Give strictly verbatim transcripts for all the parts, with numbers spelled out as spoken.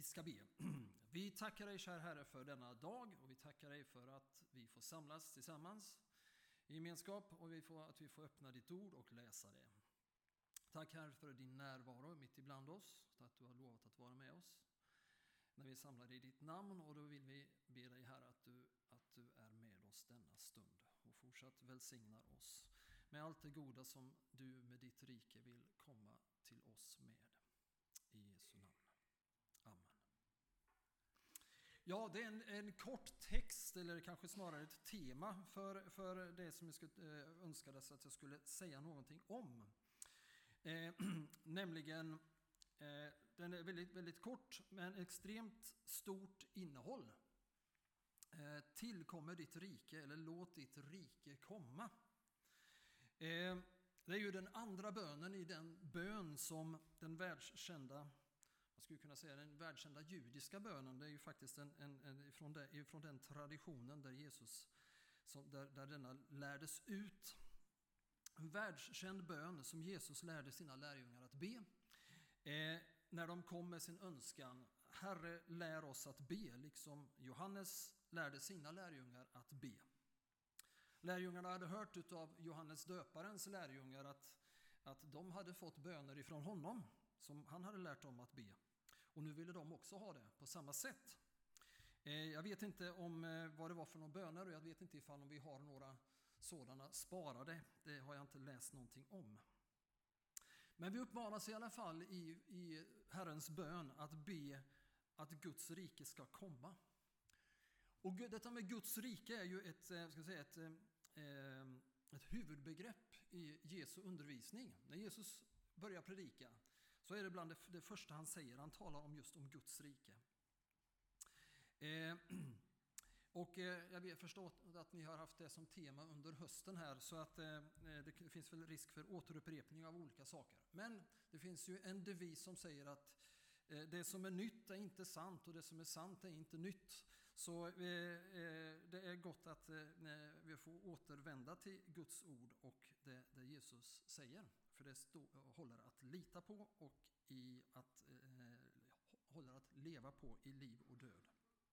Vi ska be. Vi tackar dig, kära Herre, för denna dag och vi tackar dig för att vi får samlas tillsammans i gemenskap och vi får, att vi får öppna ditt ord och läsa det. Tack Herre för din närvaro mitt ibland oss, att du har lovat att vara med oss när vi samlar i ditt namn, och då vill vi be dig Herre att du, att du är med oss denna stund och fortsatt välsignar oss med allt det goda som du med ditt rike vill komma till oss med. I Jesu namn. Amen. Ja, det är en, en kort text, eller kanske snarare ett tema för, för det som jag skulle, eh, önskades att jag skulle säga någonting om. Eh, nämligen, eh, den är väldigt, väldigt kort men extremt stort innehåll. Eh, tillkommer ditt rike, eller låt ditt rike komma. Eh, det är ju den andra bönen i den bön som den världskända, jag skulle kunna säga den världskända judiska bönen, det är ju faktiskt en, en, en, ifrån, det, ifrån den traditionen där Jesus, som, där, där denna lärdes ut. En världskänd bön som Jesus lärde sina lärjungar att be. Eh, när de kom med sin önskan, Herre lär oss att be, liksom Johannes lärde sina lärjungar att be. Lärjungarna hade hört av Johannes döparens lärjungar att, att de hade fått böner ifrån honom som han hade lärt dem att be. Och nu ville de också ha det på samma sätt. Jag vet inte om vad det var för några böner och jag vet inte ifall om vi har några sådana sparade. Det har jag inte läst någonting om. Men vi uppmanas i alla fall i, i Herrens bön att be att Guds rike ska komma. Och detta med Guds rike är ju ett, ska jag säga, ett, ett huvudbegrepp i Jesu undervisning. När Jesus börjar predika så är det bland det, det första han säger. Han talar om just om Guds rike. Eh, och eh, jag förstår att ni har haft det som tema under hösten här, så att eh, det finns väl risk för återupprepning av olika saker. Men det finns ju en devis som säger att eh, det som är nytt är inte sant och det som är sant är inte nytt. Så eh, det är gott att eh, vi får återvända till Guds ord och det, det Jesus säger. För det stå, håller att lita på och i att, eh, håller att leva på i liv och död.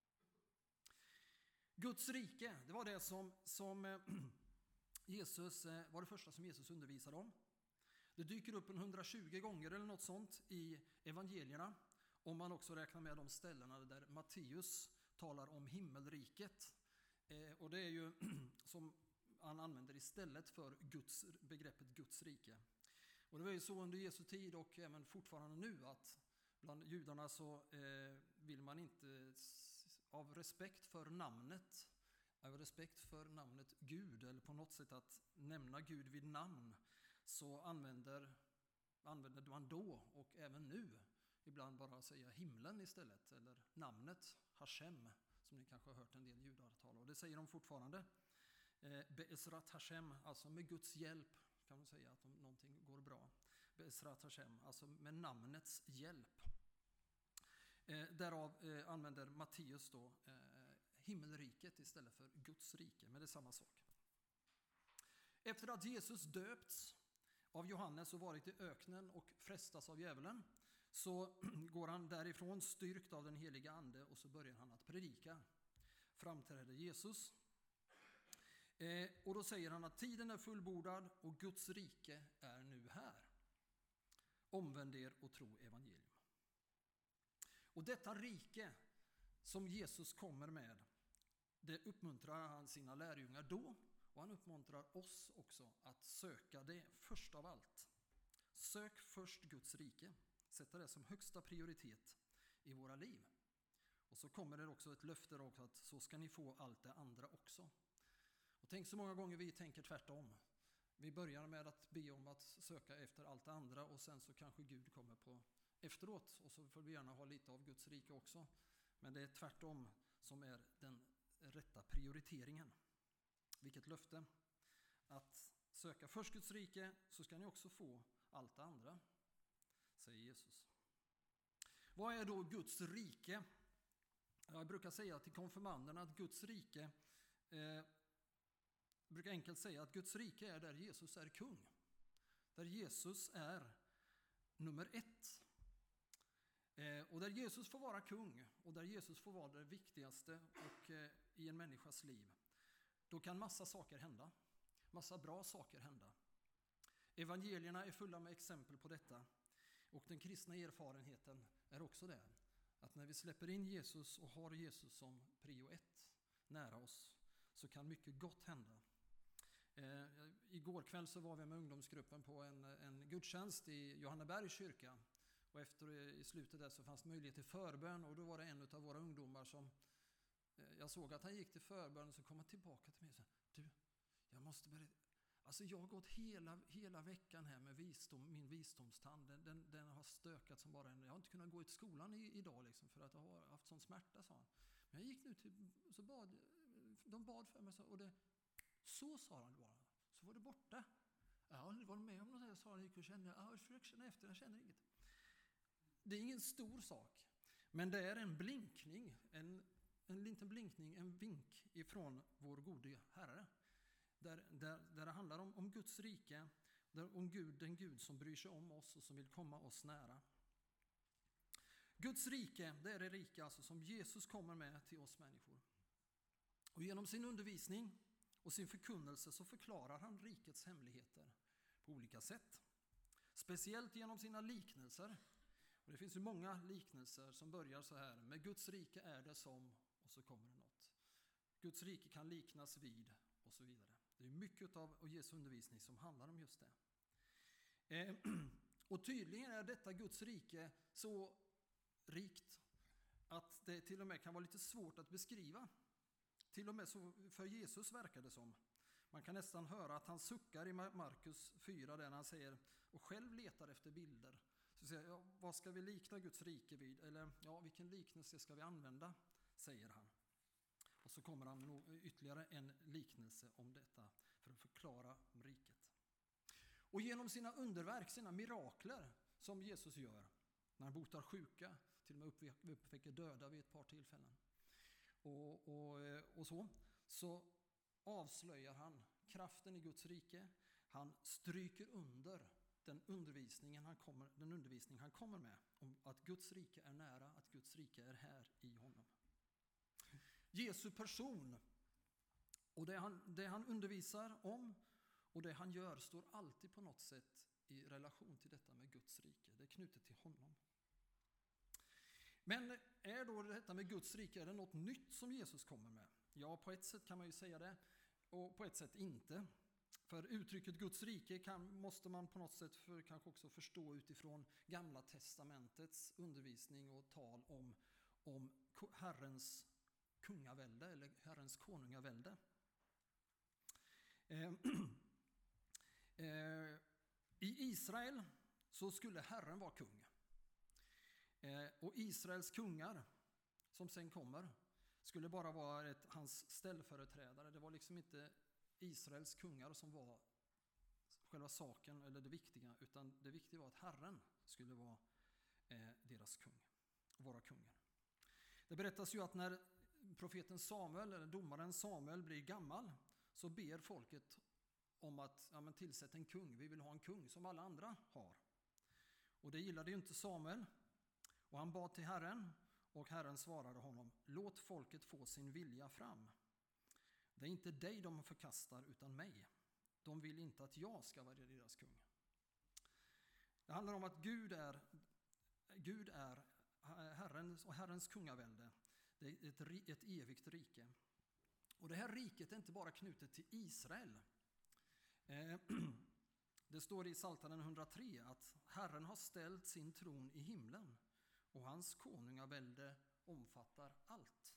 Guds rike, det var det som, som eh, Jesus, eh, var det första som Jesus undervisade om. Det dyker upp en hundratjugo gånger eller något sånt i evangelierna. Om man också räknar med de ställena där Matteus talar om himmelriket. Eh, och det är ju som han använder istället för Guds, begreppet Guds rike. Och det var ju så under Jesu tid och även fortfarande nu att bland judarna så eh, vill man inte av respekt för namnet, av respekt för namnet Gud eller på något sätt att nämna Gud vid namn, så använder, använder man då och även nu ibland bara säga himlen istället eller namnet Hashem, som ni kanske har hört en del judar tala, och det säger de fortfarande. Eh, Be'ezrat Hashem, alltså med Guds hjälp kan man säga att om någonting går bra. Be'ezrat Hashem, alltså med namnets hjälp. Eh, därav eh, använder Matteus då eh, himmelriket istället för Guds rike, men det är samma sak. Efter att Jesus döpts av Johannes och varit i öknen och frestas av djävulen, så går han därifrån styrkt av den heliga ande och så börjar han att predika. Framträder Jesus. Eh, och då säger han att tiden är fullbordad och Guds rike är nu här. Omvänd er och tro evangelium. Och detta rike som Jesus kommer med, det uppmuntrar han sina lärjungar då, och han uppmuntrar oss också att söka det först av allt. Sök först Guds rike. Sätta det som högsta prioritet i våra liv. Och så kommer det också ett löfte också att så ska ni få allt det andra också. Och tänk så många gånger vi tänker tvärtom. Vi börjar med att be om att söka efter allt det andra och sen så kanske Gud kommer på efteråt. Och så får vi gärna ha lite av Guds rike också. Men det är tvärtom som är den rätta prioriteringen. Vilket löfte. Att söka först Guds rike så ska ni också få allt det andra, säger Jesus. Vad är då Guds rike? Jag brukar säga till konfirmanderna att Guds rike, eh, brukar enkelt säga att Guds rike är där Jesus är kung. Där Jesus är nummer ett. Eh, och där Jesus får vara kung och där Jesus får vara det viktigaste och, eh, i en människas liv, då kan massa saker hända. Massa bra saker hända. Evangelierna är fulla med exempel på detta. Och den kristna erfarenheten är också det. Att när vi släpper in Jesus och har Jesus som prio ett nära oss, så kan mycket gott hända. Eh, igår kväll så var vi med ungdomsgruppen på en, en gudstjänst i Johannebergs kyrka. Och efter i slutet där så fanns det möjlighet till förbön, och då var det en av våra ungdomar som, eh, jag såg att han gick till förbön, och så kom han tillbaka till mig och sa: du, jag måste berätta. Alltså jag har gått hela, hela veckan här med visdom, min visdomstand, den, den, den har stökat som bara en. Jag har inte kunnat gå till skolan i, idag liksom, för att jag har haft sån smärta, sa han. Men jag gick nu till, så bad, de bad för mig, så, och det, så sa han bara, så var det borta. Jag har aldrig varit med om något där, sa han, gick och kände, jag försökte känna efter, jag känner inget. Det är ingen stor sak, men det är en blinkning, en, en liten blinkning, en vink ifrån vår gode Herre. Där, där, där det handlar om, om Guds rike, där, om Gud, den Gud som bryr sig om oss och som vill komma oss nära. Guds rike, det är det rike alltså som Jesus kommer med till oss människor. Och genom sin undervisning och sin förkunnelse så förklarar han rikets hemligheter på olika sätt. Speciellt genom sina liknelser. Och det finns ju många liknelser som börjar så här: med Guds rike är det som, och så kommer det något. Guds rike kan liknas vid, och så vidare. Det är mycket av Jesu undervisning som handlar om just det. Eh, och tydligen är detta Guds rike så rikt att det till och med kan vara lite svårt att beskriva. Till och med så för Jesus verkar det som. Man kan nästan höra att han suckar i Markus fyra där han säger, och själv letar efter bilder. Så säger jag, ja, vad ska vi likna Guds rike vid? Eller ja, vilken liknelse ska vi använda? Säger han. Och så kommer han med ytterligare en liknelse om detta för att förklara om riket. Och genom sina underverk, sina mirakler som Jesus gör, när han botar sjuka, till och med uppväcker döda vid ett par tillfällen, och, och, och så, så avslöjar han kraften i Guds rike. Han stryker under den undervisningen han kommer, den undervisning han kommer med om att Guds rike är nära, att Guds rike är här i honom. Jesu person och det han, det han undervisar om och det han gör står alltid på något sätt i relation till detta med Guds rike. Det är knutet till honom. Men är då detta med Guds rike, är det något nytt som Jesus kommer med? Ja, på ett sätt kan man ju säga det, och på ett sätt inte. För uttrycket Guds rike kan, måste man på något sätt för, kanske också förstå utifrån Gamla testamentets undervisning och tal om, om Herrens kungavälde eller Herrens konungavälde. Eh, eh, I Israel så skulle Herren vara kung. Eh, och Israels kungar som sen kommer skulle bara vara ett, hans ställföreträdare. Det var liksom inte Israels kungar som var själva saken eller det viktiga, utan det viktiga var att Herren skulle vara eh, deras kung, vara kungen. Det berättas ju att när profeten Samuel, eller domaren Samuel, blir gammal, så ber folket om att ja, men tillsätta en kung. Vi vill ha en kung som alla andra har. Och det gillade ju inte Samuel. Och han bad till Herren, och Herren svarade honom: låt folket få sin vilja fram. Det är inte dig de förkastar, utan mig. De vill inte att jag ska vara deras kung. Det handlar om att Gud är, Gud är Herrens och Herrens kungavälde. Det är ett, ett evigt rike. Och det här riket är inte bara knutet till Israel. Eh, det står i Psaltaren hundratre att Herren har ställt sin tron i himlen och hans konungavälde omfattar allt.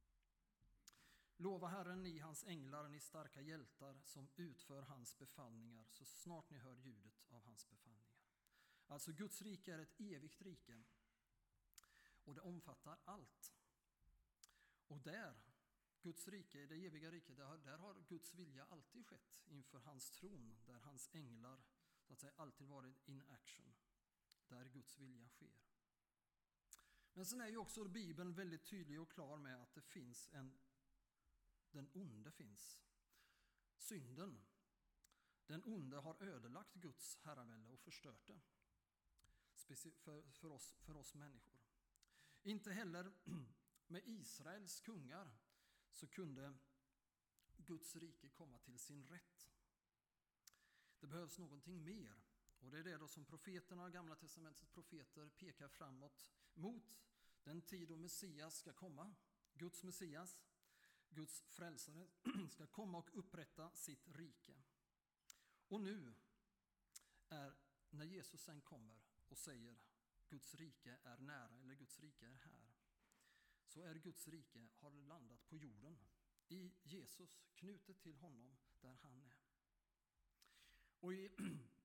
Lova Herren, ni hans änglar, ni starka hjältar som utför hans befallningar, så snart ni hör ljudet av hans befallningar. Alltså Guds rike är ett evigt rike och det omfattar allt. Och där, Guds rike, det eviga riket, där, där har Guds vilja alltid skett inför hans tron, där hans änglar så att säga alltid varit in action, där Guds vilja sker. Men sen är ju också Bibeln väldigt tydlig och klar med att det finns en, den onde finns. Synden, den onde har ödelagt Guds herravälde och förstört det. Speci- för, för, oss, för oss människor. Inte heller med Israels kungar så kunde Guds rike komma till sin rätt. Det behövs någonting mer. Och det är det då som profeterna, Gamla testamentets profeter, pekar framåt mot den tid då Messias ska komma. Guds Messias, Guds frälsare, ska komma och upprätta sitt rike. Och nu är, när Jesus sen kommer och säger Guds rike är nära eller Guds rike är här, så är Guds rike har landat på jorden i Jesus, knutet till honom där han är. Och i,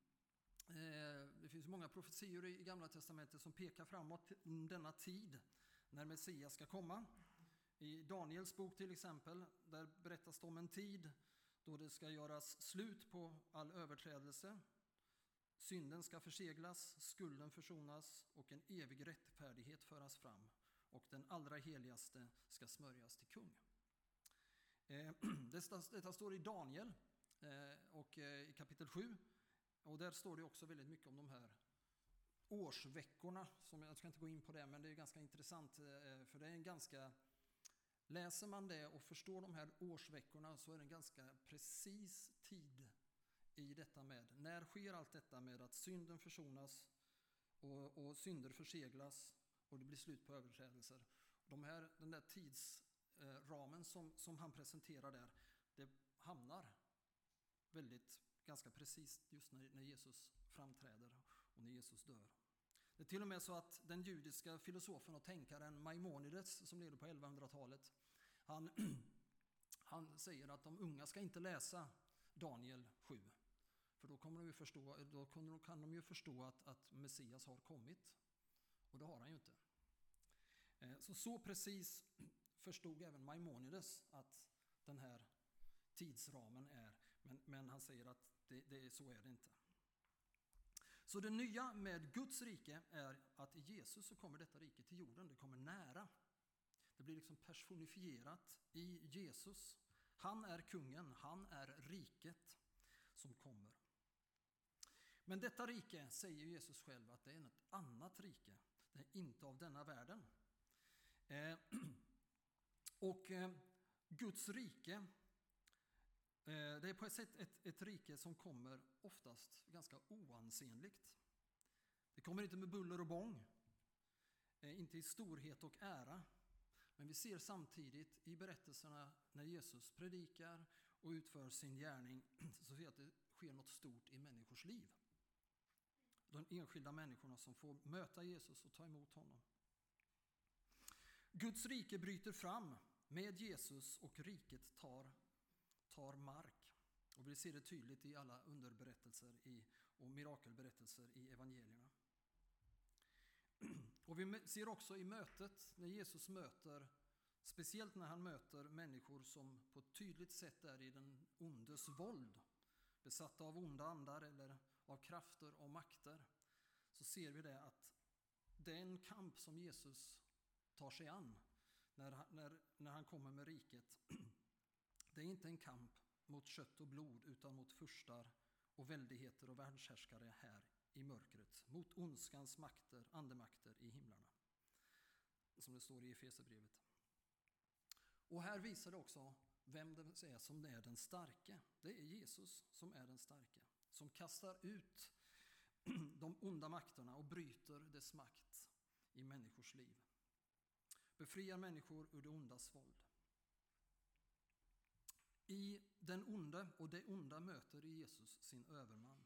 eh, det finns många profetior i Gamla testamentet som pekar framåt till denna tid när Messias ska komma. I Daniels bok till exempel, där berättas det om en tid då det ska göras slut på all överträdelse. Synden ska förseglas, skulden försonas och en evig rättfärdighet föras fram. Och den allra heligaste ska smörjas till kung. Eh, detta står i Daniel eh, och eh, i kapitel sju. Och där står det också väldigt mycket om de här årsveckorna. Som jag ska inte gå in på det, men det är ganska intressant. Eh, för det är en ganska... Läser man det och förstår de här årsveckorna så är det en ganska precis tid i detta med. När sker allt detta med att synden försonas och, och synder förseglas och det blir slut på överträdelser. De här, den där tidsramen som, som han presenterar där, det hamnar väldigt ganska precis just när, när Jesus framträder och när Jesus dör. Det är till och med så att den judiska filosofen och tänkaren Maimonides, som levde på elvahundratalet, han, han säger att de unga ska inte läsa Daniel sju. För då, kommer de ju förstå, då kan de ju förstå att, att Messias har kommit. Och det har han ju inte. Så, så precis förstod även Maimonides att den här tidsramen är. Men, men han säger att det, det, så är det inte. Så det nya med Guds rike är att i Jesus så kommer detta rike till jorden. Det kommer nära. Det blir liksom personifierat i Jesus. Han är kungen, han är riket som kommer. Men detta rike, säger Jesus själv, att det är ett annat rike. Det är inte av denna världen. Eh, och eh, Guds rike, eh, det är på ett sätt ett, ett rike som kommer oftast ganska oansenligt. Det kommer inte med buller och bång, eh, inte i storhet och ära. Men vi ser samtidigt i berättelserna när Jesus predikar och utför sin gärning, så ser vi att det sker något stort i människors liv. De enskilda människorna som får möta Jesus och ta emot honom. Guds rike bryter fram med Jesus och riket tar, tar mark. Och vi ser det tydligt i alla underberättelser i, och mirakelberättelser i evangelierna. Och vi ser också i mötet, när Jesus möter, speciellt när han möter människor som på ett tydligt sätt är i den ondes våld, besatta av onda andar eller av krafter och makter, så ser vi det att den kamp som Jesus tar sig an när, när, när han kommer med riket, det är inte en kamp mot kött och blod utan mot furstar och väldigheter och världshärskare här i mörkret, mot ondskans makter, andemakter i himlarna, som det står i Efesierbrevet. Och här visar det också vem det är som är den starke. Det är Jesus som är den starke, som kastar ut de onda makterna och bryter dess makt i människors liv. Befriar människor ur det ondas våld. I den onde och det onda möter i Jesus sin överman.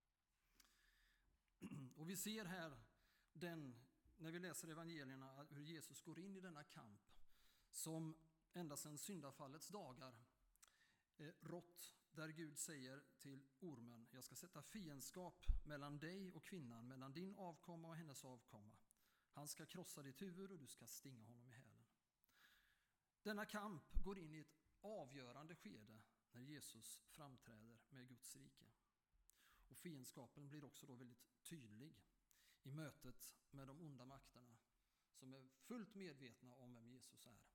Och vi ser här den, när vi läser evangelierna, hur Jesus går in i denna kamp som ända sedan syndafallets dagar eh, rått, där Gud säger till ormen: jag ska sätta fiendskap mellan dig och kvinnan, mellan din avkomma och hennes avkomma. Han ska krossa ditt huvud och du ska stinga honom i hälen. Denna kamp går in i ett avgörande skede när Jesus framträder med Guds rike. Och fiendskapen blir också då väldigt tydlig i mötet med de onda makterna som är fullt medvetna om vem Jesus är.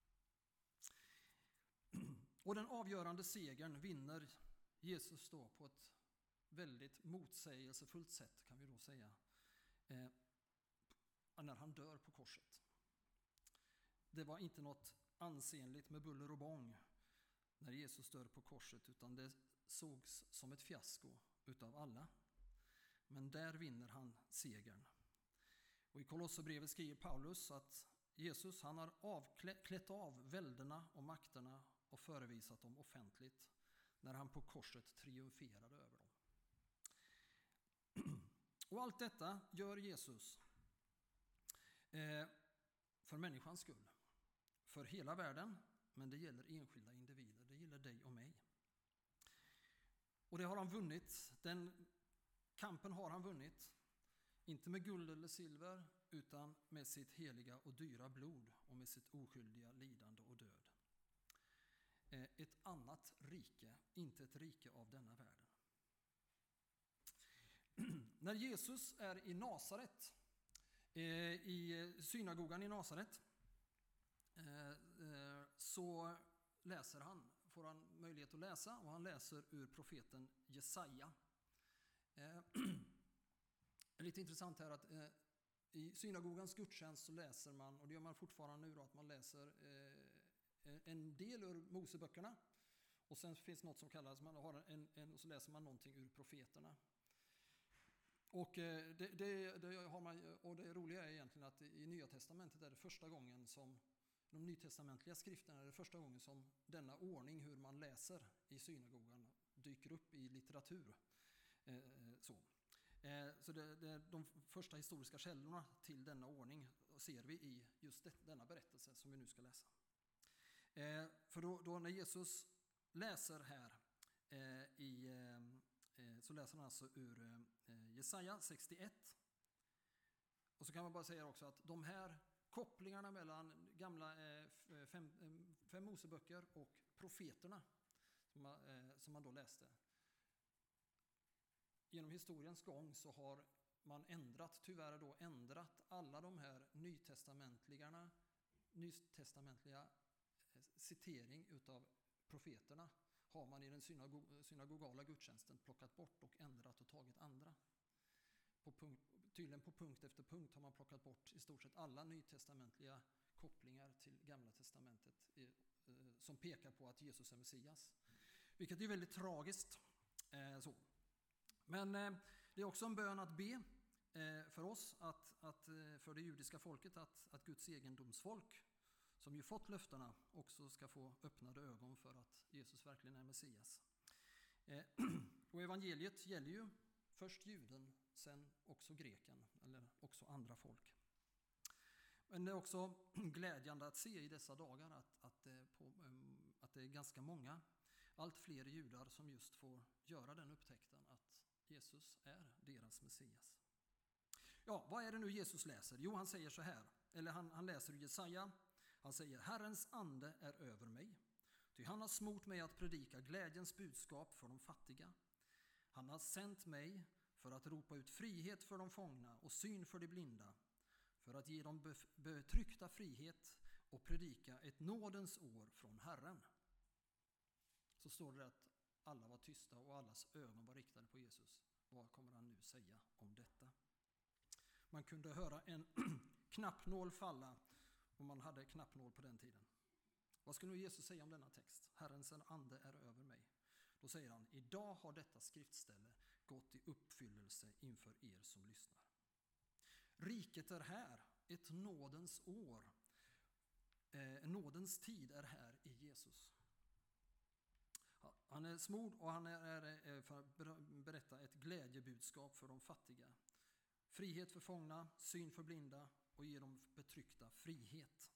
Och den avgörande segern vinner Jesus då på ett väldigt motsägelsefullt sätt, kan vi då säga, eh, när han dör på korset. det var inte något ansenligt med buller och bång när Jesus dör på korset, utan det sågs som ett fiasko utav alla. Men där vinner han segern. Och i Kolosserbrevet skriver Paulus att Jesus han har avklätt av välderna och makterna och förevisat dem offentligt när han på korset triumferade över dem. Och allt detta gör Jesus eh, för människans skull. För hela världen, men det gäller enskilda individer. Det gäller dig och mig. Och det har han vunnit. Den kampen har han vunnit. Inte med guld eller silver, utan med sitt heliga och dyra blod och med sitt oskyldiga lidande och död. Ett annat rike, inte ett rike av denna världen. När Jesus är i Nasaret, i synagogan i Nasaret, så läser han, får han möjlighet att läsa, och han läser ur profeten Jesaja. Det är lite intressant här att eh, i synagogans gudstjänst så läser man, och det gör man fortfarande nu då, att man läser eh, en del ur Moseböckerna, och sen finns något som kallas, man har en, en, och så läser man någonting ur profeterna. Och, eh, det, det, det har man, och det roliga är egentligen att i Nya testamentet är det första gången som, de nytestamentliga skrifterna är det första gången som denna ordning hur man läser i synagogan dyker upp i litteratur. Eh, så. Så det, det, de första historiska källorna till denna ordning ser vi i just det, denna berättelse som vi nu ska läsa. Eh, för då, då när Jesus läser här eh, i, eh, så läser han alltså ur eh, Jesaja sextioett. Och så kan man bara säga också att de här kopplingarna mellan gamla eh, fem, fem Moseböcker och profeterna som man, eh, som man då läste. Genom historiens gång så har man ändrat, tyvärr då ändrat alla de här nytestamentliga, nytestamentliga citering utav profeterna har man i den synagog, synagogala gudstjänsten plockat bort och ändrat och tagit andra. På punkt, tydligen på punkt efter punkt har man plockat bort i stort sett alla nytestamentliga kopplingar till Gamla testamentet i, eh, som pekar på att Jesus är Messias. Vilket är väldigt tragiskt. Eh, så. Men eh, det är också en bön att be eh, för oss, att, att, eh, för det judiska folket, att, att Guds egendomsfolk, som ju fått löftena, också ska få öppnade ögon för att Jesus verkligen är Messias. Eh, och evangeliet gäller ju först juden, sen också greken, eller också andra folk. Men det är också glädjande att se i dessa dagar att, att, det, på, um, att det är ganska många, allt fler judar som just får göra den upptäckten att Jesus är deras Messias. Ja, vad är det nu Jesus läser? Jo, han säger så här, eller han, han läser ur Jesaja. Han säger: Herrens ande är över mig, ty han har smort mig att predika glädjens budskap för de fattiga. Han har sänt mig för att ropa ut frihet för de fångna och syn för de blinda, för att ge dem betryckta frihet och predika ett nådens år från Herren. Så står det att alla var tysta och allas ögon var riktade på Jesus. Vad kommer han nu säga om detta? Man kunde höra en knappnål falla, och man hade knappnål på den tiden. Vad skulle nu Jesus säga om denna text? Herrens ande är över mig. Då säger han: idag har detta skriftställe gått i uppfyllelse inför er som lyssnar. Riket är här, ett nådens år. Eh, nådens tid är här i Jesus. Han är smord och han är för att berätta ett glädjebudskap för de fattiga. Frihet för fångna, syn för blinda och ge dem betryckta frihet.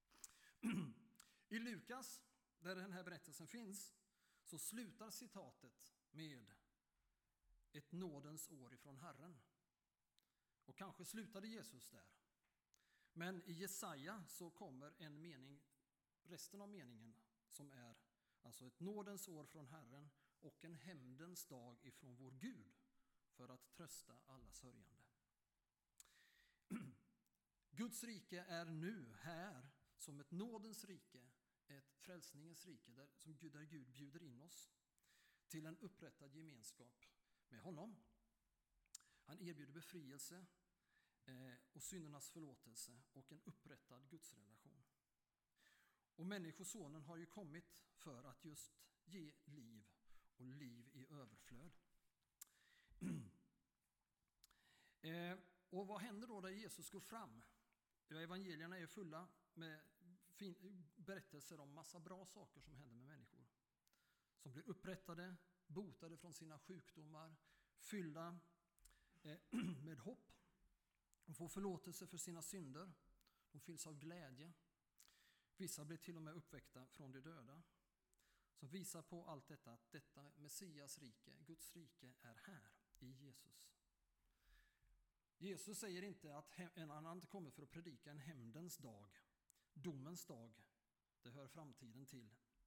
I Lukas, där den här berättelsen finns, så slutar citatet med ett nådens år ifrån Herren. Och kanske slutade Jesus där. Men i Jesaja så kommer en mening, resten av meningen, som är alltså ett nådens år från Herren och en hämndens dag ifrån vår Gud, för att trösta alla sörjande. Guds rike är nu här som ett nådens rike, ett frälsningens rike där, som Gud, där Gud bjuder in oss till en upprättad gemenskap med honom. Han erbjuder befrielse eh, och syndernas förlåtelse och en upprättad gudsrelation. Och människosonen har ju kommit för att just ge liv och liv i överflöd. eh, och vad händer då när Jesus går fram? Ja, evangelierna är fulla med fin- berättelser om massa bra saker som händer med människor. Som blir upprättade, botade från sina sjukdomar, fyllda eh, med hopp. De får förlåtelse för sina synder. De fylls av glädje. Vissa blir till och med uppväckta från de döda. Som visar på allt detta, att detta Messias rike, Guds rike, är här i Jesus. Jesus säger inte att en annan inte kommer för att predika en hämndens dag, domens dag. Det hör framtiden till.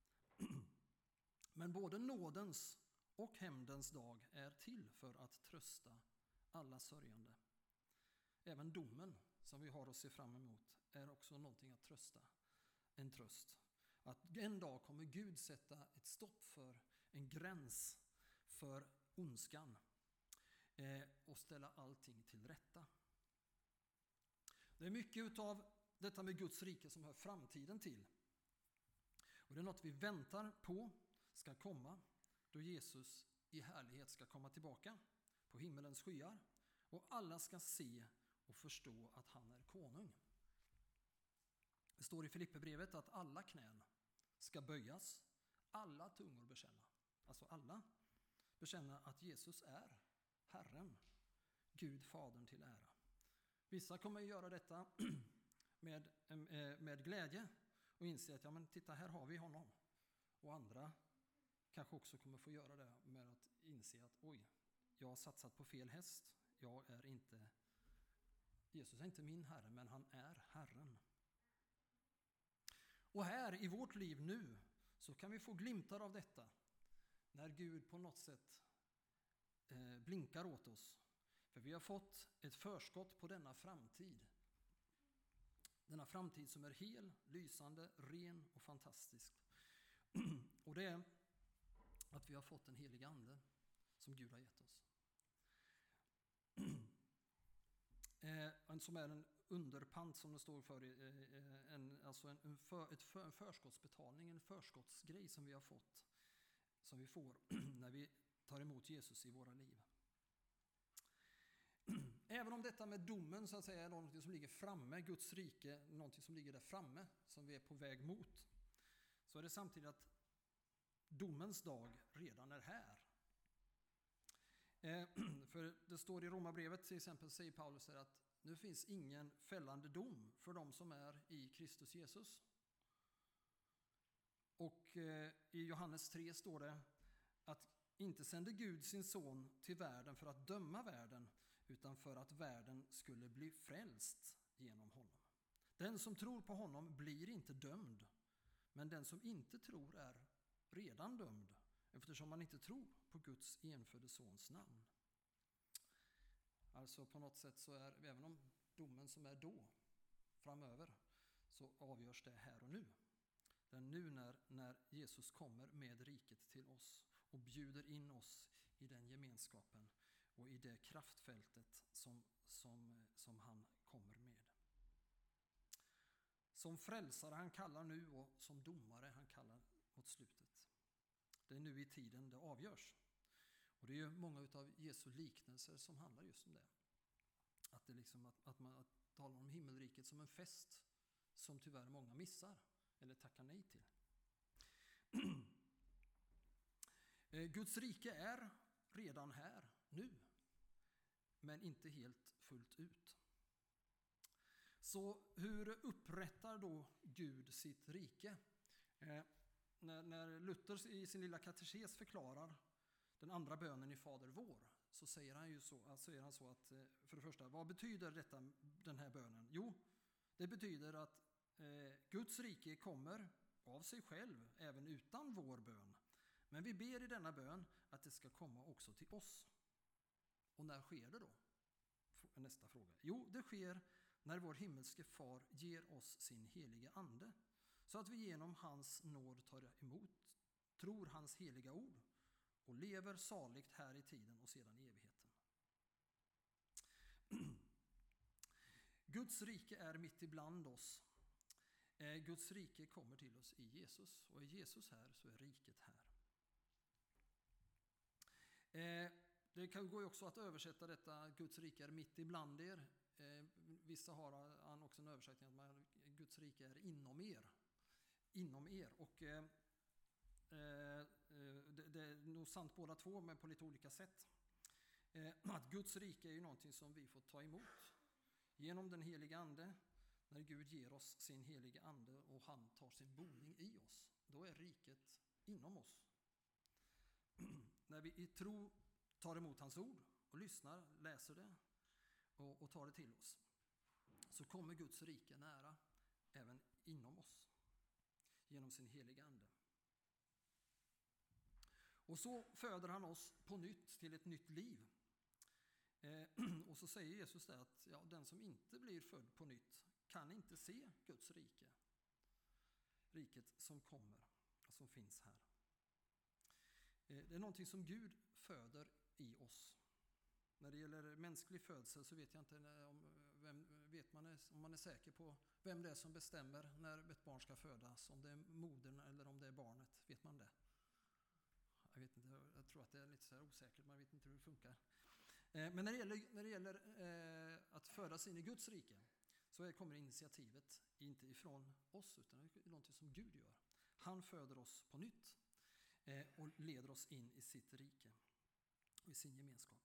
Men både nådens och hämndens dag är till för att trösta alla sörjande. Även domen som vi har att se fram emot är också någonting att trösta. En tröst. Att en dag kommer Gud sätta ett stopp för en gräns för ondskan eh, och ställa allting till rätta. Det är mycket av detta med Guds rike som hör framtiden till. Och det är något vi väntar på ska komma då Jesus i härlighet ska komma tillbaka på himmelens skyar och alla ska se och förstå att han är konung. Det står i Filipperbrevet att alla knän ska böjas, alla tungor bekänna. Alltså alla bekänna att Jesus är Herren, Gud Fadern till ära. Vissa kommer att göra detta med, med glädje och inse att ja, men titta, här har vi honom. Och andra kanske också kommer få göra det med att inse att oj, jag har satsat på fel häst. Jag är inte, Jesus är inte min Herre, men han är Herren. Och här i vårt liv nu så kan vi få glimtar av detta. När Gud på något sätt eh, blinkar åt oss. För vi har fått ett förskott på denna framtid. Denna framtid som är hel, lysande, ren och fantastisk. Och det är att vi har fått en helig ande som Gud har gett oss. eh, som är en underpant som det står för, eh, en, alltså en, en, för, ett för, en förskottsbetalning, en förskottsgrej som vi har fått. Som vi får när vi tar emot Jesus i våra liv. Även om detta med domen så att säga är något som ligger framme, Guds rike, något som ligger där framme, som vi är på väg mot, så är det samtidigt att domens dag redan är här. Eh, för det står i Romarbrevet till exempel, säger Paulus att nu finns ingen fällande dom för de som är i Kristus Jesus. Och eh, i Johannes tre står det att inte sände Gud sin son till världen för att döma världen, utan för att världen skulle bli frälst genom honom. Den som tror på honom blir inte dömd, men den som inte tror är redan dömd, eftersom man inte tror på Guds enfödde sons namn. Alltså på något sätt så är, även om domen som är då, framöver, så avgörs det här och nu. Det är nu när, när Jesus kommer med riket till oss och bjuder in oss i den gemenskapen och i det kraftfältet som, som, som han kommer med. Som frälsare han kallar nu och som domare han kallar mot slutet. Det är nu i tiden det avgörs. Och det är ju många av Jesu liknelser som handlar just om det. Att, det liksom, att, att man att talar om himmelriket som en fest som tyvärr många missar eller tackar nej till. Guds rike är redan här nu, men inte helt fullt ut. Så hur upprättar då Gud sitt rike? Eh, när, när Luther i sin lilla katekes förklarar den andra bönen i Fader vår, så säger han ju så, alltså säger han så att för det första, vad betyder detta, den här bönen? Jo, det betyder att eh, Guds rike kommer av sig själv även utan vår bön. Men vi ber i denna bön att det ska komma också till oss. Och när sker det då? Nästa fråga. Jo, det sker när vår himmelske far ger oss sin heliga ande, så att vi genom hans nåd tar emot, tror hans heliga ord och lever saligt här i tiden och sedan i evigheten. Guds rike är mitt ibland oss. Eh, Guds rike kommer till oss i Jesus, och är Jesus här så är riket här. Eh, det kan gå också att översätta detta, Guds rike är mitt ibland er. Eh, vissa har han också en översättning att man, Guds rike är inom er. Inom er. Och eh, eh, det, det är nog sant båda två, men på lite olika sätt. Eh, att Guds rike är ju någonting som vi får ta emot genom den heliga ande. När Gud ger oss sin heliga ande och han tar sin boning i oss, då är riket inom oss. När vi i tro tar emot hans ord och lyssnar, läser det och, och tar det till oss, så kommer Guds rike nära även inom oss genom sin heliga ande. Och så föder han oss på nytt till ett nytt liv. Eh, och så säger Jesus där att ja, den som inte blir född på nytt kan inte se Guds rike. Riket som kommer och som finns här. Eh, det är någonting som Gud föder i oss. När det gäller mänsklig födsel så vet jag inte om, vem, vet man är, om man är säker på vem det är som bestämmer när ett barn ska födas. Om det är modern eller om det är barnet. Vet man det? Jag vet inte, jag tror att det är lite så här osäkert, man vet inte hur det funkar. Eh, men när det gäller, när det gäller eh, att födas in i Guds rike så kommer initiativet inte ifrån oss, utan det är något som Gud gör. Han föder oss på nytt eh, och leder oss in i sitt rike och i sin gemenskap.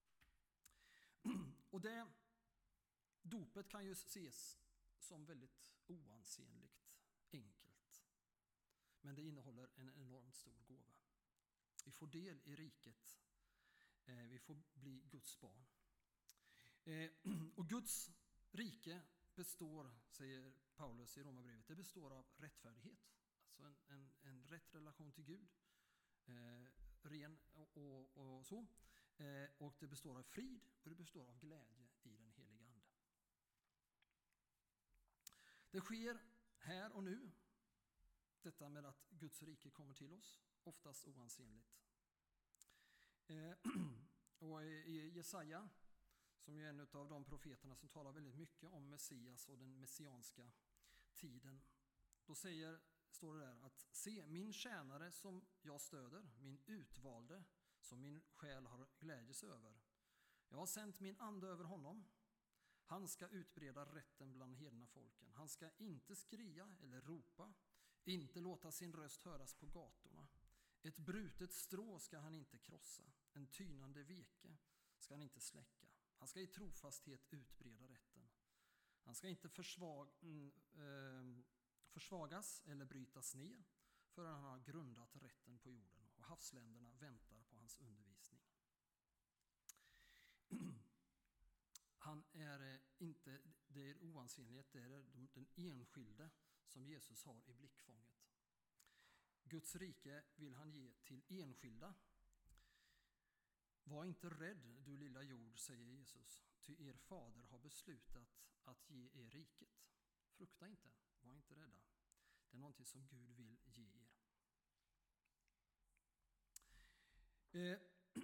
Och det dopet kan ju ses som väldigt oansenligt enkelt. Men det innehåller en enormt stor gåva. Vi får del i riket. Eh, vi får bli Guds barn. Eh, och Guds rike består, säger Paulus i Romarbrevet, det består av rättfärdighet. Alltså en, en, en rätt relation till Gud. Eh, ren och, och, och så. Eh, och det består av frid och det består av glädje i den heliga ande. Det sker här och nu. Detta med att Guds rike kommer till oss. Oftast oansenligt. Eh, och i Jesaja, som är en av de profeterna som talar väldigt mycket om Messias och den messianska tiden. Då säger, står det där att se min tjänare som jag stöder, min utvalde som min själ har glädjes över. Jag har sänt min ande över honom. Han ska utbreda rätten bland hedna folken. Han ska inte skria eller ropa, inte låta sin röst höras på gatorna. Ett brutet strå ska han inte krossa, en tynande veke ska han inte släcka. Han ska i trofasthet utbreda rätten. Han ska inte försvag, äh, försvagas eller brytas ner förrän han har grundat rätten på jorden och havsländerna väntar på hans undervisning. Han är inte, det är oansenligt, det är den enskilde som Jesus har i blickfånget. Guds rike vill han ge till enskilda. Var inte rädd, du lilla jord, säger Jesus, ty er fader har beslutat att ge er riket. Frukta inte, var inte rädda. Det är någonting som Gud vill ge er. Eh,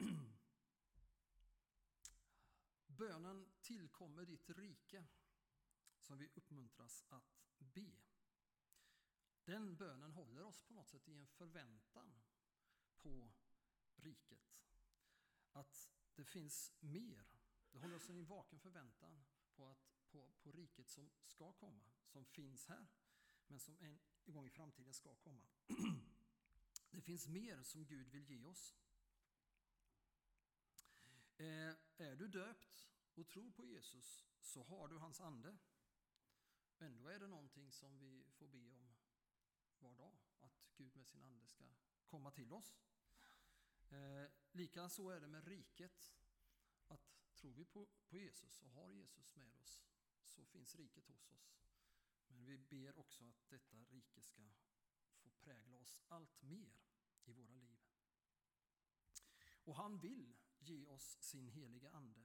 Bönen tillkommer ditt rike, som vi uppmuntras att be. Den bönen håller oss på något sätt i en förväntan på riket. Att det finns mer. Det håller oss i en vaken förväntan på, att, på, på riket som ska komma, som finns här, men som en gång i framtiden ska komma. Det finns mer som Gud vill ge oss. Eh, är du döpt och tror på Jesus så har du hans ande. Ändå är det någonting som vi får be om var dag. Att Gud med sin ande ska komma till oss. Eh, lika så är det med riket. Att tror vi på, på Jesus och har Jesus med oss så finns riket hos oss. Men vi ber också att detta rike ska få prägla oss allt mer i våra liv. Och han vill ge oss sin heliga ande.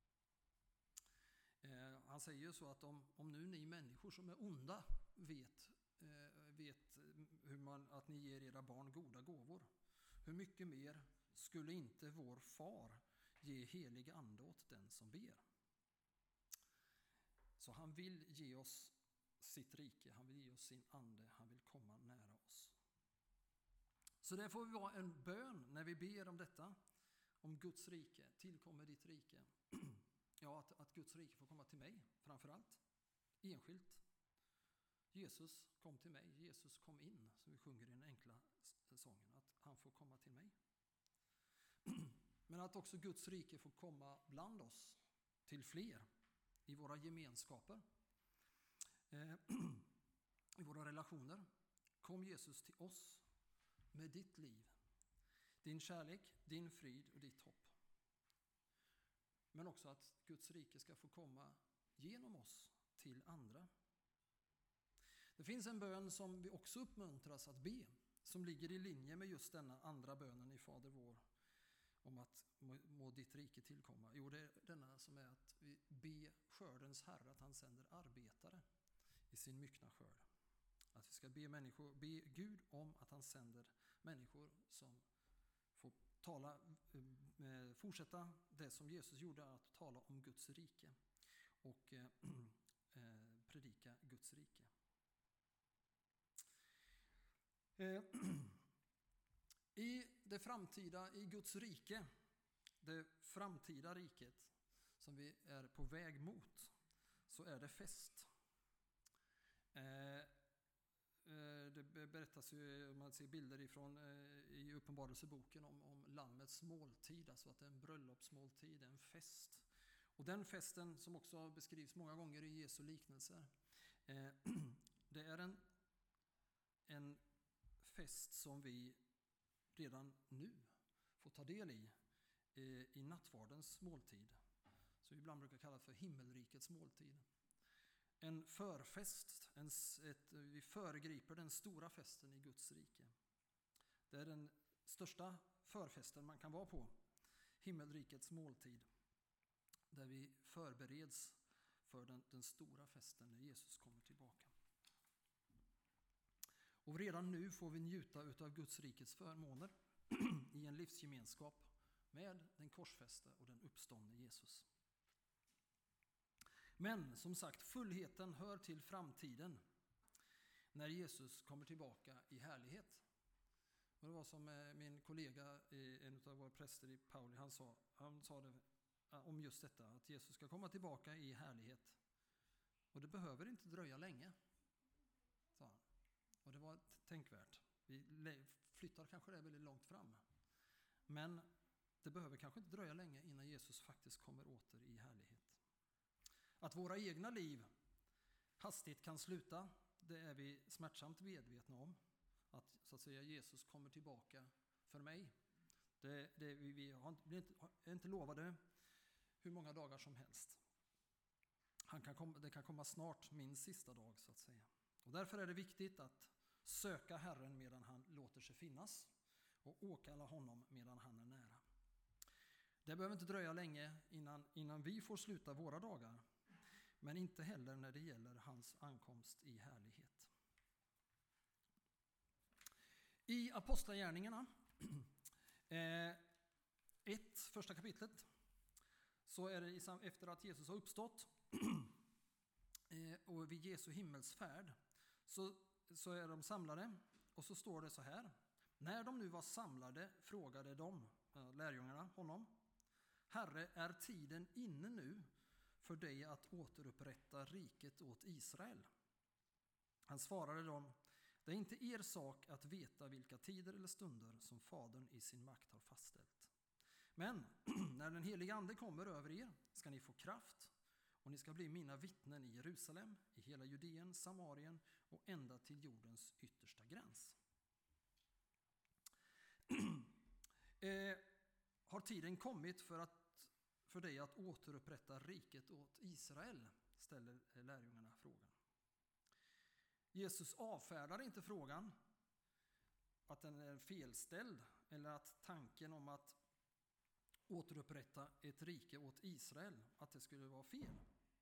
Eh, han säger ju så att om, om nu ni människor som är onda vet, eh, vet hur man, att ni ger era barn goda gåvor, hur mycket mer skulle inte vår far ge helig ande åt den som ber? Så han vill ge oss sitt rike, han vill ge oss sin ande, han vill komma nära oss. Så det får vara en bön när vi ber om detta, om Guds rike, tillkommer ditt rike. Ja, att, att Guds rike får komma till mig framförallt, enskilt. Jesus kom till mig, Jesus kom in, som vi sjunger i den enkla sången, att han får komma till mig. Men att också Guds rike får komma bland oss, till fler, i våra gemenskaper, eh, i våra relationer. Kom Jesus till oss med ditt liv, din kärlek, din frid och ditt hopp. Men också att Guds rike ska få komma genom oss till andra. Det finns en bön som vi också uppmuntras att be, som ligger i linje med just denna andra bönen i Fader vår, om att må, må ditt rike tillkomma. Jo, det är denna som är att vi be skördens Herre att han sänder arbetare i sin myckna skörd. Att vi ska be, människor, be Gud om att han sänder människor som får tala, eh, fortsätta det som Jesus gjorde, att tala om Guds rike och eh, eh, predika Guds rike. Eh, I det framtida, i Guds rike, det framtida riket som vi är på väg mot, så är det fest. Eh, eh, det berättas ju, man ser bilder ifrån eh, i Uppenbarelseboken om, om lammets måltid, alltså att det är en bröllopsmåltid, en fest. Och den festen, som också beskrivs många gånger i Jesu liknelser, eh, det är en, en fest som vi redan nu får ta del i, i nattvardens måltid, som vi ibland brukar kalla för himmelrikets måltid. En förfest, en, ett, vi föregriper den stora festen i Guds rike. Det är den största förfesten man kan vara på, himmelrikets måltid, där vi förbereds för den, den stora festen när Jesus kommer tillbaka. Och redan nu får vi njuta av Guds rikets förmåner i en livsgemenskap med den korsfäste och den uppståndne Jesus. Men som sagt, fullheten hör till framtiden när Jesus kommer tillbaka i härlighet. Och det var som min kollega, en av våra präster i Pauli, han sa, han sa det om just detta, att Jesus ska komma tillbaka i härlighet. Och det behöver inte dröja länge, sa han. Och det var tänkvärt. Vi flyttar kanske det väldigt långt fram. Men det behöver kanske inte dröja länge innan Jesus faktiskt kommer åter i härlighet. Att våra egna liv hastigt kan sluta, det är vi smärtsamt medvetna om. Att så att säga Jesus kommer tillbaka för mig. Det, det, vi vi har inte, är inte lovade hur många dagar som helst. Han kan komma, det kan komma snart, min sista dag så att säga. Och därför är det viktigt att söka Herren medan han låter sig finnas och åkalla honom medan han är nära. Det behöver inte dröja länge innan, innan vi får sluta våra dagar, men inte heller när det gäller hans ankomst i härlighet. I Apostlagärningarna, eh, ett, första kapitlet, så är det efter att Jesus har uppstått eh, och vid Jesu himmelsfärd, så, så är de samlade, och så står det så här: när de nu var samlade frågade de, eh, lärjungarna, honom: Herre, är tiden inne nu för dig att återupprätta riket åt Israel? Han svarade dem: det är inte er sak att veta vilka tider eller stunder som Fadern i sin makt har fastställt. Men när den heliga ande kommer över er ska ni få kraft, och ni ska bli mina vittnen i Jerusalem, i hela Judeen, Samarien och ända till jordens yttersta gräns. eh, har tiden kommit för, att, för dig att återupprätta riket åt Israel? Ställer lärjungarna frågan. Jesus avfärdar inte frågan, att den är felställd, eller att tanken om att återupprätta ett rike åt Israel, att det skulle vara fel.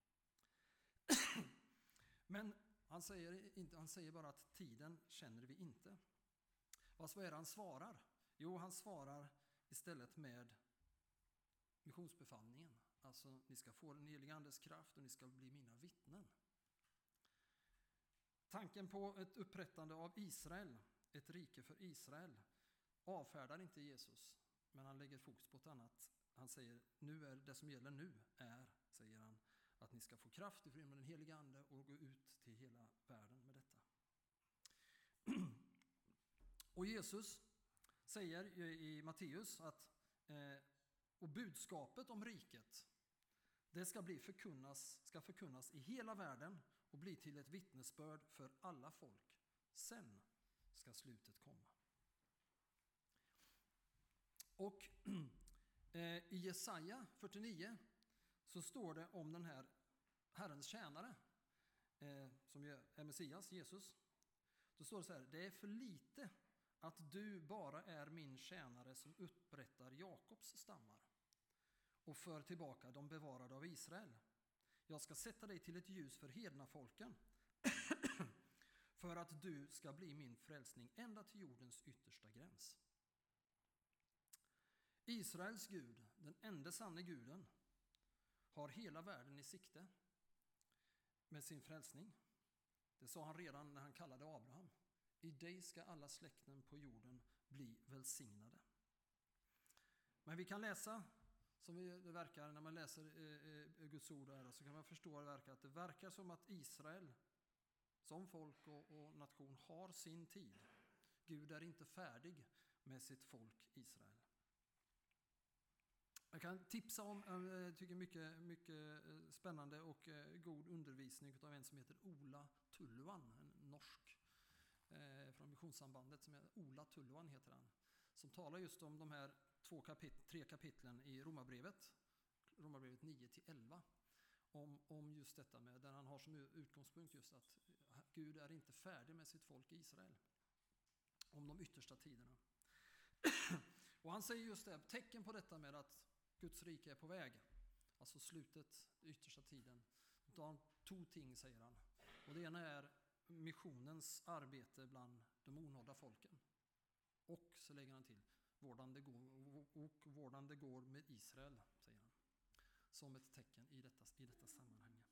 Men han säger, inte, han säger bara att tiden känner vi inte. Vad är det han svarar? Jo, han svarar istället med missionsbefallningen. Alltså, ni ska få den heliga andes kraft och ni ska bli mina vittnen. Tanken på ett upprättande av Israel, ett rike för Israel, avfärdar inte Jesus, men han lägger fokus på ett annat. Han säger, nu är det som gäller nu är, säger han, att ni ska få kraft ifrån den heliga ande och gå ut till hela världen med detta. Och Jesus säger i Matteus att eh, och budskapet om riket, det ska bli förkunnas, ska förkunnas i hela världen och bli till ett vittnesbörd för alla folk. Sen ska slutet komma. Och eh, i Jesaja fyrtionio så står det om den här Herrens tjänare eh, som är Messias, Jesus. Då står det så här, det är för lite att du bara är min tjänare som upprättar Jakobs stammar och för tillbaka de bevarade av Israel. Jag ska sätta dig till ett ljus för hedna folken för att du ska bli min frälsning ända till jordens yttersta gräns. Israels Gud, den enda sanne guden, har hela världen i sikte med sin frälsning. Det sa han redan när han kallade Abraham. I dig ska alla släkten på jorden bli välsignade. Men vi kan läsa, som det verkar när man läser eh, Guds ord här, så kan man förstå det verkar, att det verkar som att Israel som folk och, och nation har sin tid. Gud är inte färdig med sitt folk Israel. Jag kan tipsa om, jag tycker mycket, mycket spännande och god undervisning av en som heter Ola Tulvan, en norsk eh, från Missionssambandet, som heter Ola Tulvan heter han, som talar just om de här två kapit- tre kapitlen i Romarbrevet, Romarbrevet nio till elva, om, om just detta med, där han har som utgångspunkt just att Gud är inte färdig med sitt folk Israel, om de yttersta tiderna. Och han säger just det, tecken på detta med att Guds rike är på väg, alltså slutet, yttersta tiden. Då två ting säger han. Och det ena är missionens arbete bland de onådda folken. Och så lägger han till, vårdande går, och vårdande går med Israel, säger han. Som ett tecken i detta, i detta sammanhang.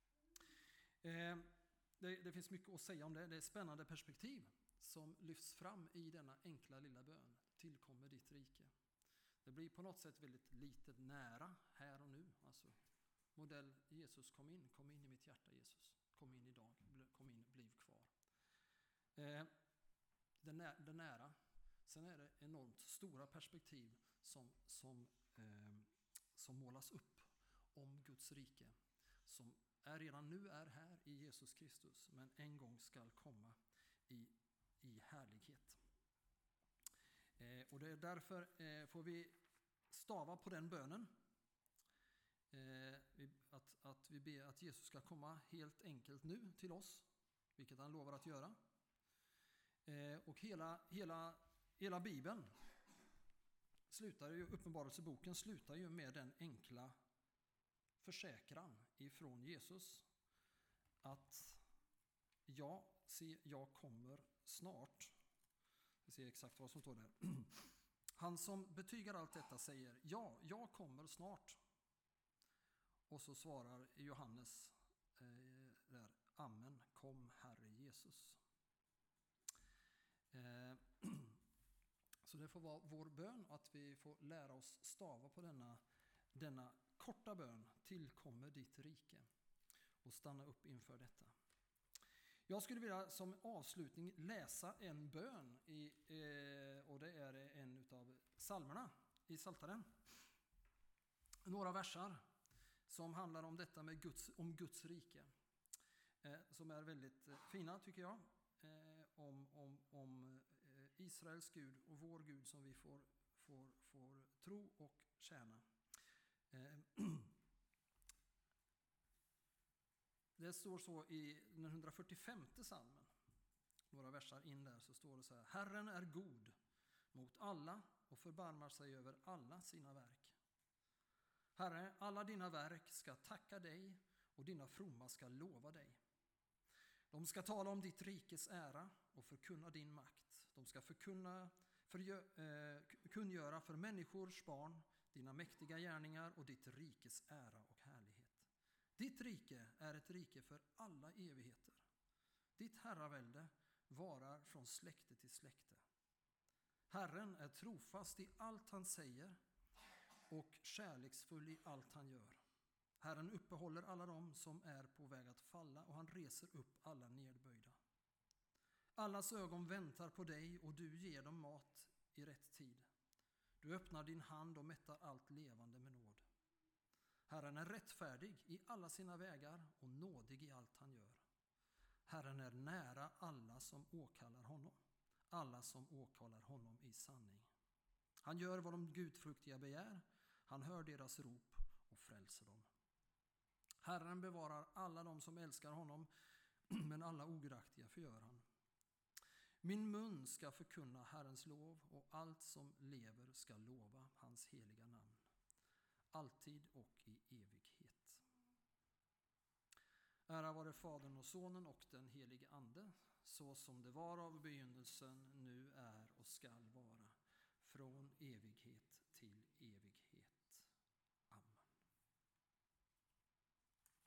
Eh, det, det finns mycket att säga om det. Det är spännande perspektiv som lyfts fram i denna enkla lilla bön. Tillkommer ditt rike. Det blir på något sätt väldigt lite nära här och nu. Alltså, modell Jesus, kom in, kom in i mitt hjärta Jesus. Kom in idag, kom in, bliv kvar. Eh, det, nä, det nära. Sen är det enormt stora perspektiv som, som, eh, som målas upp om Guds rike. Som är redan nu är här i Jesus Kristus, men en gång ska komma i, i härlighet. Eh, och det är därför eh, får vi stava på den bönen. Eh, att, att vi ber att Jesus ska komma helt enkelt nu till oss, vilket han lovar att göra. Eh, och hela, hela, hela Bibeln slutar ju, Uppenbarelseboken slutar ju med den enkla försäkran ifrån Jesus att ja, se, jag kommer snart. Vi ser exakt vad som står där. Han som betygar allt detta säger, ja, jag kommer snart. Och så svarar Johannes eh, där, amen, kom Herre Jesus. Eh, så det får vara vår bön att vi får lära oss stava på denna, denna korta bön, tillkommer ditt rike, och stanna upp inför detta. Jag skulle vilja som avslutning läsa en bön i, eh, och det är en av psalmerna i Psaltaren. Några versar som handlar om detta med Guds, om Guds rike. Eh, som är väldigt eh, fina tycker jag. Eh, om om, om eh, Israels Gud och vår Gud som vi får, får, får tro och tjäna. Eh, Det står så i den hundrafyrtiofemte psalmen, några versar in där, så står det så här: Herren är god mot alla och förbarmar sig över alla sina verk. Herre, alla dina verk ska tacka dig och dina fromma ska lova dig. De ska tala om ditt rikes ära och förkunna din makt. De ska förkunna, förgö, eh, kungöra för människors barn dina mäktiga gärningar och ditt rikes ära och härlighet. Ditt rike är ett rike för alla evigheter. Ditt herravälde varar från släkte till släkte. Herren är trofast i allt han säger och kärleksfull i allt han gör. Herren uppehåller alla dem som är på väg att falla, och han reser upp alla nedböjda. Allas ögon väntar på dig, och du ger dem mat i rätt tid. Du öppnar din hand och mättar allt levande med nåd. Herren är rättfärdig i alla sina vägar och nådig i allt han gör. Herren är nära alla som åkallar honom, alla som åkallar honom i sanning. Han gör vad de gudfruktiga begär, han hör deras rop och frälser dem. Herren bevarar alla de som älskar honom, men alla ogudaktiga förgör han. Min mun ska förkunna Herrens lov, och allt som lever ska lova hans heliga namn, alltid och i evighet. Ära vare Fadern och Sonen och den helige Ande, så som det var av begynnelsen, nu är och skall vara, från evighet